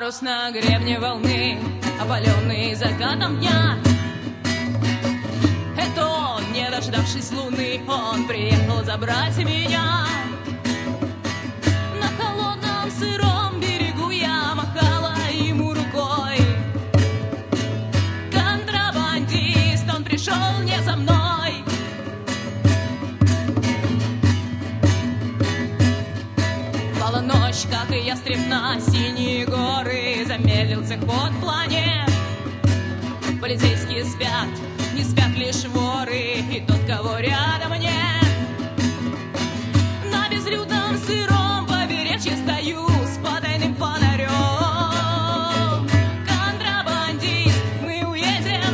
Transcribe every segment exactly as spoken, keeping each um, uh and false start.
Парус на гребне волны, опаленный закатом дня. Это он, не дождавшись луны, он приехал забрать меня. На холодном сыром берегу я махала ему рукой. Контрабандист, он пришел не за мной. Пала ночь, как и ястреб на синие горы, замедлился ход планет. Полицейские спят, не спят лишь воры и тот, кого рядом нет. На безлюдном сыром побережье стою с потайным фонарем. Контрабандист, мы уедем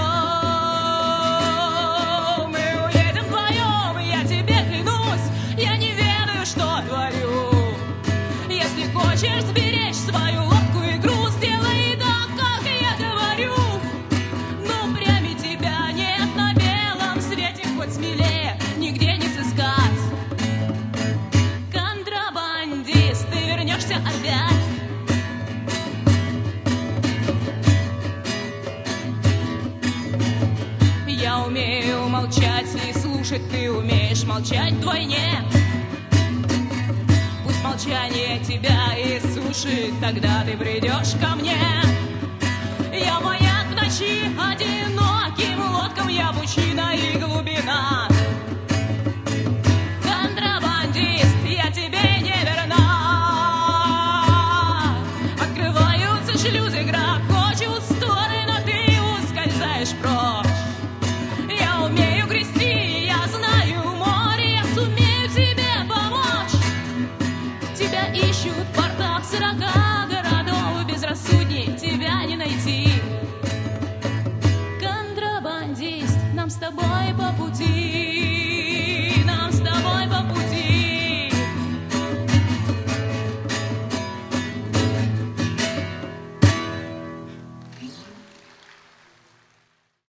вдвоем. Мы уедем вдвоем, я тебе клянусь, я не ведаю, что творю. Если хочешь сберечь свою лодку и груз, делай так, как я говорю. Ну, прямо тебя нет на белом свете, хоть смелее нигде не сыскать. Контрабандист, ты вернешься опять. Я умею молчать и слушать, ты умеешь молчать вдвойне. Пусть молчание тебя иссушит, тогда ты придешь ко мне. Я маяк в ночи, одиноким лодкам я пучина и глубина. Контрабандист, я тебе не верна. Открываются шлюзы, грохочут